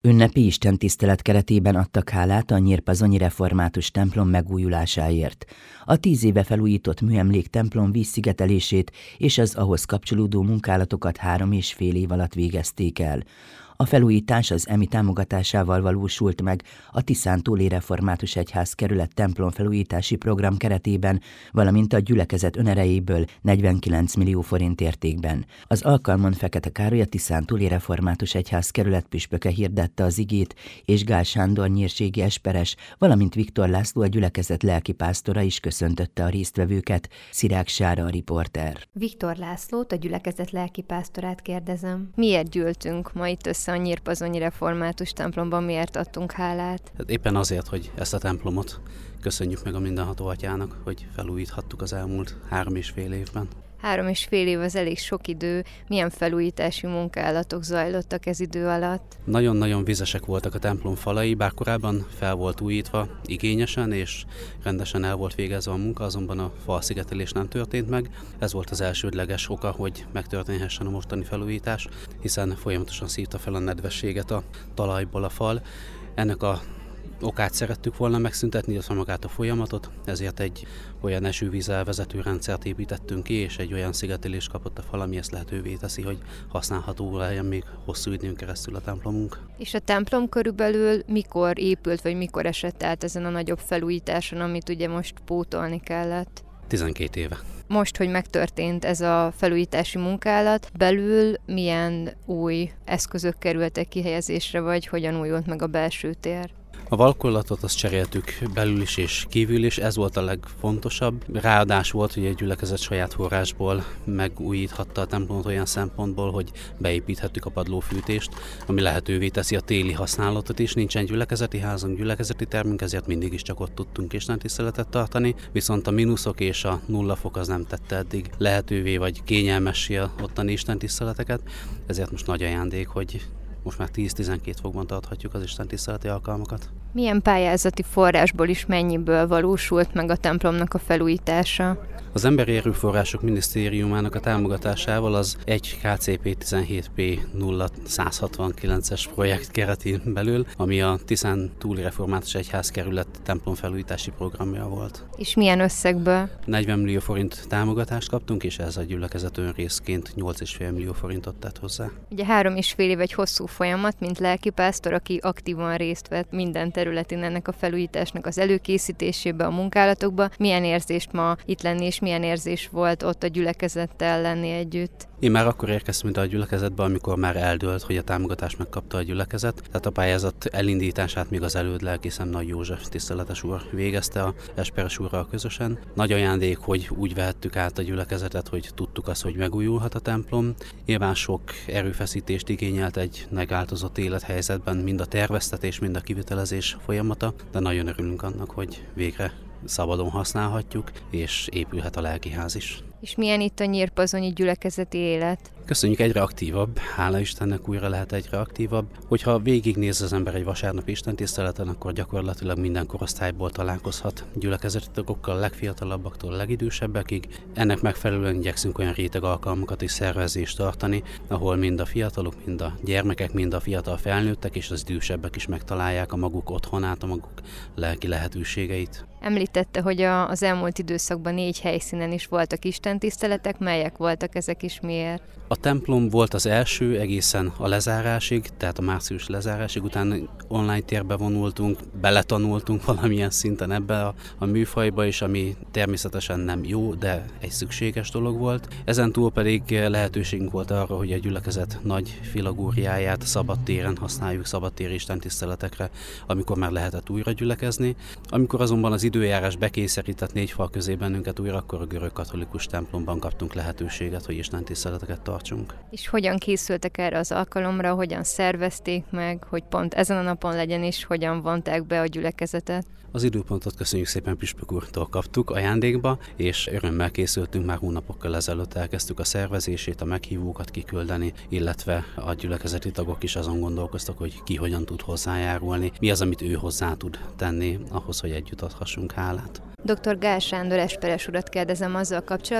Ünnepi istentisztelet keretében adtak hálát a nyírpazonyi református templom megújulásáért. A 10 éve felújított műemlék templom vízszigetelését és az ahhoz kapcsolódó munkálatokat 3,5 év alatt végezték el. A felújítás az EMI támogatásával valósult meg a Tiszántúli Református Egyház kerület templom felújítási program keretében, valamint a gyülekezet önerejéből 49 millió forint értékben. Az alkalmon Fekete Károly, a Tiszántúli Református Egyház kerület püspöke hirdette az igét, és Gál Sándor nyírségi esperes, valamint Viktor László, a gyülekezet lelkipásztora is köszöntötte a résztvevőket. Szirák Sára, a riporter. Viktor Lászlót, a gyülekezet lelkipásztorát kérdezem. Miért gyűltünk ma itt össze a nyírpazonyi református templomban, miért adtunk hálát? Hát éppen azért, hogy ezt a templomot köszönjük meg a Mindenható Atyának, hogy felújíthattuk az elmúlt 3,5 évben. 3,5 év az elég sok idő. Milyen felújítási munkálatok zajlottak ez idő alatt? Nagyon-nagyon vizesek voltak a templom falai, bár korábban fel volt újítva igényesen, és rendesen el volt végezve a munka, azonban a falszigetelés nem történt meg. Ez volt az elsődleges oka, hogy megtörténhessen a mostani felújítás, hiszen folyamatosan szívta fel a nedvességet a talajból a fal. Ennek a okát szerettük volna megszüntetni, illetve magát a folyamatot, ezért egy olyan esővízelvezető rendszert építettünk ki, és egy olyan szigetelést kapott a fal, ami ezt lehetővé teszi, hogy használható legyen még hosszú időn keresztül a templomunk. És a templom körülbelül mikor épült, vagy mikor esett át ezen a nagyobb felújításon, amit ugye most pótolni kellett? 12 éve. Most, hogy megtörtént ez a felújítási munkálat, belül milyen új eszközök kerültek kihelyezésre, vagy hogyan újult meg a belső tér? A valkollatot azt cseréltük belül is és kívül is, ez volt a legfontosabb. Ráadás volt, hogy egy gyülekezet saját forrásból megújíthatta a templomot olyan szempontból, hogy beépíthettük a padlófűtést, ami lehetővé teszi a téli használatot is. Nincsen gyülekezeti házunk, gyülekezeti termünk, ezért mindig is csak ott tudtunk istentiszteletet tartani, viszont a mínuszok és a 0 fok az nem tette eddig lehetővé vagy kényelmessé a ottani istentiszteleteket, ezért most nagy ajándék, hogy most már 10-12 fokban tarthatjuk az istentiszteleti alkalmakat. Milyen pályázati forrásból is mennyiből valósult meg a templomnak a felújítása? Az Emberi Erőforrások Minisztériumának a támogatásával az 1 KCP 17P 0169-es projekt keretén belül, ami a Tiszántúli Református Egyház kerület templomfelújítási programja volt. És milyen összegből? 40 millió forint támogatást kaptunk, és ez a gyülekezet önrészként 8,5 millió forintot tett hozzá. Ugye 3,5 év egy hosszú folyamat, mint lelkipásztor, aki aktívan részt vett minden területén ennek a felújításnak az előkészítésébe, a munkálatokba. Milyen érzést ma itt lenni, és milyen érzés volt ott a gyülekezettel lenni együtt? Én már akkor érkeztem ide a gyülekezetbe, amikor már eldőlt, hogy a támogatást megkapta a gyülekezet. Tehát a pályázat elindítását még az előd lelkészen Nagy József tiszteletes úr végezte a esperes úrral közösen. Nagy ajándék, hogy úgy vehettük át a gyülekezetet, hogy tudtuk azt, hogy megújulhat a templom. Nyilván sok erőfeszítést igényelt egy megváltozott élethelyzetben, mind a terveztetés, mind a kivitelezés folyamata, de nagyon örülünk annak, hogy végre szabadon használhatjuk, és épülhet a lelkiház is. És milyen itt a nyírpazonyi gyülekezeti élet? Köszönjük, egyre aktívabb, hála Istennek újra lehet egyre aktívabb. Hogyha végignéz az ember egy vasárnapi istentiszteleten, akkor gyakorlatilag minden korosztályból találkozhat gyülekezeti tagokkal, a legfiatalabbaktól a legidősebbekig. Ennek megfelelően igyekszünk olyan réteg alkalmakat és szervezést tartani, ahol mind a fiatalok, mind a gyermekek, mind a fiatal felnőttek és az idősebbek is megtalálják a maguk otthonát, a maguk lelki lehetőségeit. Említette, hogy az elmúlt időszakban 4 helyszínen is voltak istentiszteletek, melyek voltak ezek is, miért? A templom volt az első egészen a lezárásig, tehát a március lezárásig, utána online térbe vonultunk, beletanultunk valamilyen szinten ebbe a műfajba is, ami természetesen nem jó, de egy szükséges dolog volt. Ezen túl pedig lehetőségünk volt arra, hogy a gyülekezet nagy filagóriáját szabadtéren használjuk, szabadtéri istentiszteletekre, amikor már lehetett újra gyülekezni. Amikor azonban az időjárás bekényszerített 4 fal közé bennünket újra, akkor a görög katolikus templomban kaptunk lehetőséget, hogy istentiszteleteket tartsunk. És hogyan készültek erre az alkalomra, hogyan szervezték meg, hogy pont ezen a napon legyen, és hogyan vonták be a gyülekezetet? Az időpontot köszönjük szépen püspök úrtól kaptuk ajándékba, és örömmel készültünk, már hónapokkal ezelőtt elkezdtük a szervezését, a meghívókat kiküldeni, illetve a gyülekezeti tagok is azon gondolkoztak, hogy ki hogyan tud hozzájárulni, mi az, amit ő hozzá tud tenni ahhoz, hogy együtt adhassunk hálát. Dr. Gál Sándor esperes urat kérdezem azzal kapcsolatban,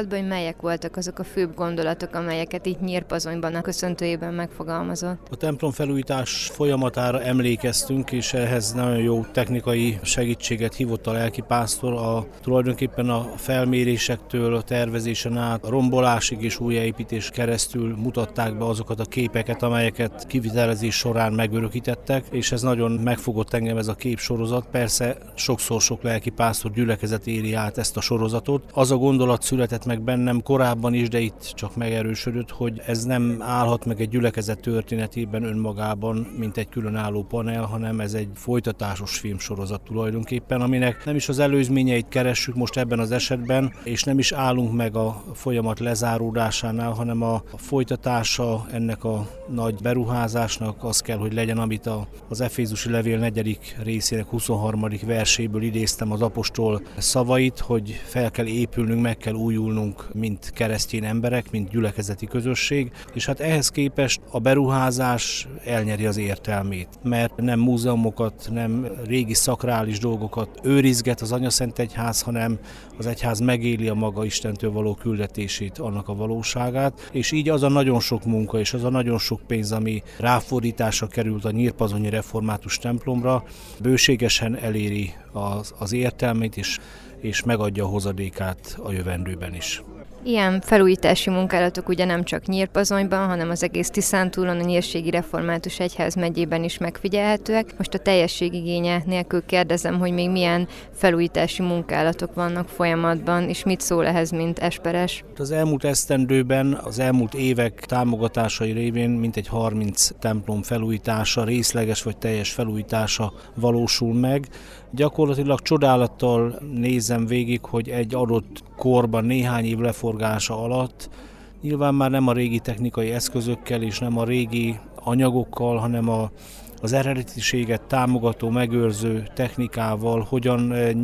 kapcsolatban, hogy melyek voltak azok a főbb gondolatok, amelyeket itt Nyírpazonyban a köszöntőjében megfogalmazott. A templom felújítás folyamatára emlékeztünk, és ehhez nagyon jó technikai segítséget hívott a lelkipásztor. Tulajdonképpen a felmérésektől, a tervezésen át, a rombolásig és újjáépítés keresztül mutatták be azokat a képeket, amelyeket kivitelezés során megörökítettek, és ez nagyon megfogott engem ez a képsorozat. Persze sokszor sok lelkipásztor gyülekezet éri át ezt a sorozatot. Az a gondolat született meg bennem korábban is, de itt csak megerősödött, hogy ez nem állhat meg egy gyülekezet történetében önmagában, mint egy különálló panel, hanem ez egy folytatásos filmsorozat tulajdonképpen, aminek nem is az előzményeit keressük most ebben az esetben, és nem is állunk meg a folyamat lezáródásánál, hanem a folytatása ennek a nagy beruházásnak az kell, hogy legyen, amit az Efézusi levél 4. részének 23. verséből idéztem az apostol szavait, hogy fel kell épülnünk, meg kell újulnunk, mint keresztény emberek, mint gyülekezeti közösség, és hát ehhez képest a beruházás elnyeri az értelmét, mert nem múzeumokat, nem régi szakrális dolgokat őrizget az Anyaszent Egyház, hanem az egyház megéli a maga Istentől való küldetését, annak a valóságát, és így az a nagyon sok munka és az a nagyon sok pénz, ami ráfordításra került a nyírpazonyi református templomra, bőségesen eléri az értelmét, és megadja a hozadékát a jövendőben is. Ilyen felújítási munkálatok ugye nem csak Nyírpazonyban, hanem az egész Tiszántúlon, a Nyírségi Református Egyház megyében is megfigyelhetőek. Most a teljességigénye nélkül kérdezem, hogy még milyen felújítási munkálatok vannak folyamatban, és mit szól ehhez, mint esperes? Az elmúlt esztendőben, az elmúlt évek támogatásai révén mintegy 30 templom felújítása, részleges vagy teljes felújítása valósul meg. Gyakorlatilag csodálattal nézem végig, hogy egy adott korban néhány év leforgása alatt nyilván már nem a régi technikai eszközökkel és nem a régi anyagokkal, hanem az eredetiséget támogató, megőrző technikával hogyan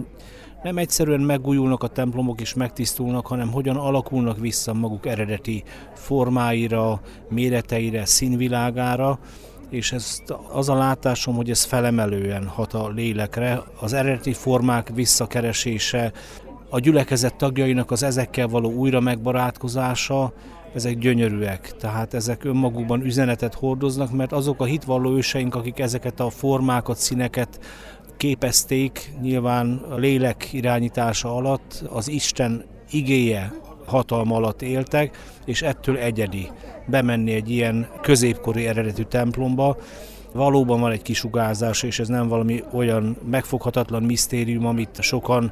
nem egyszerűen megújulnak a templomok és megtisztulnak, hanem hogyan alakulnak vissza maguk eredeti formáira, méreteire, színvilágára, és az a látásom, hogy ez felemelően hat a lélekre, az eredeti formák visszakeresése, a gyülekezet tagjainak az ezekkel való újra megbarátkozása, ezek gyönyörűek, tehát ezek önmagukban üzenetet hordoznak, mert azok a hitvalló őseink, akik ezeket a formákat, színeket képezték, nyilván a lélek irányítása alatt, az Isten igéje hatalma alatt éltek, és ettől egyedi bemenni egy ilyen középkori eredetű templomba. Valóban van egy kisugárzás, és ez nem valami olyan megfoghatatlan misztérium, amit sokan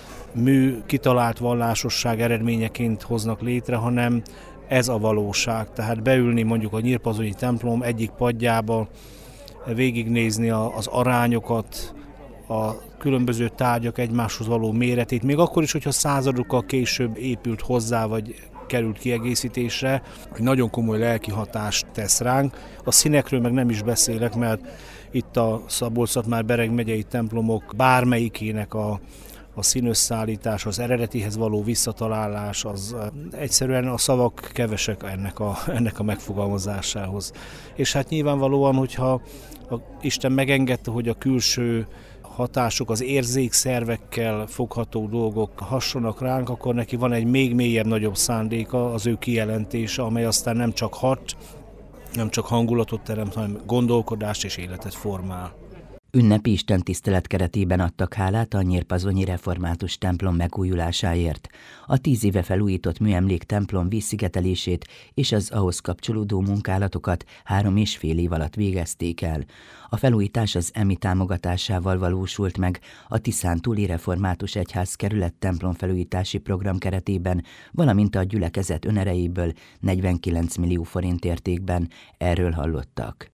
kitalált vallásosság eredményeként hoznak létre, hanem ez a valóság. Tehát beülni mondjuk a nyírpazonyi templom egyik padjába, végignézni az arányokat, a különböző tárgyak egymáshoz való méretét, még akkor is, hogyha századokkal később épült hozzá, vagy került kiegészítésre, hogy nagyon komoly lelki hatást tesz ránk. A színekről meg nem is beszélek, mert itt a Szabolcs-Szatmár-Bereg megyei templomok bármelyikének a színösszállítás, az eredetihez való visszatalálás, az egyszerűen a szavak kevesek ennek a megfogalmazásához. És hát nyilvánvalóan, hogyha Isten megengedte, hogy a külső hatások, az érzékszervekkel fogható dolgok hassanak ránk, akkor neki van egy még mélyebb, nagyobb szándéka, az ő kijelentése, amely aztán nem csak hat, nem csak hangulatot teremt, hanem gondolkodást és életet formál. Ünnepi istentisztelet keretében adtak hálát a nyírpazonyi református templom megújulásáért. A 10 éve felújított műemlék templom vízszigetelését és az ahhoz kapcsolódó munkálatokat 3,5 év alatt végezték el. A felújítás az EMI támogatásával valósult meg a Tiszántúli Református Egyház kerület templomfelújítási program keretében, valamint a gyülekezet önerejéből 49 millió forint értékben. Erről hallottak.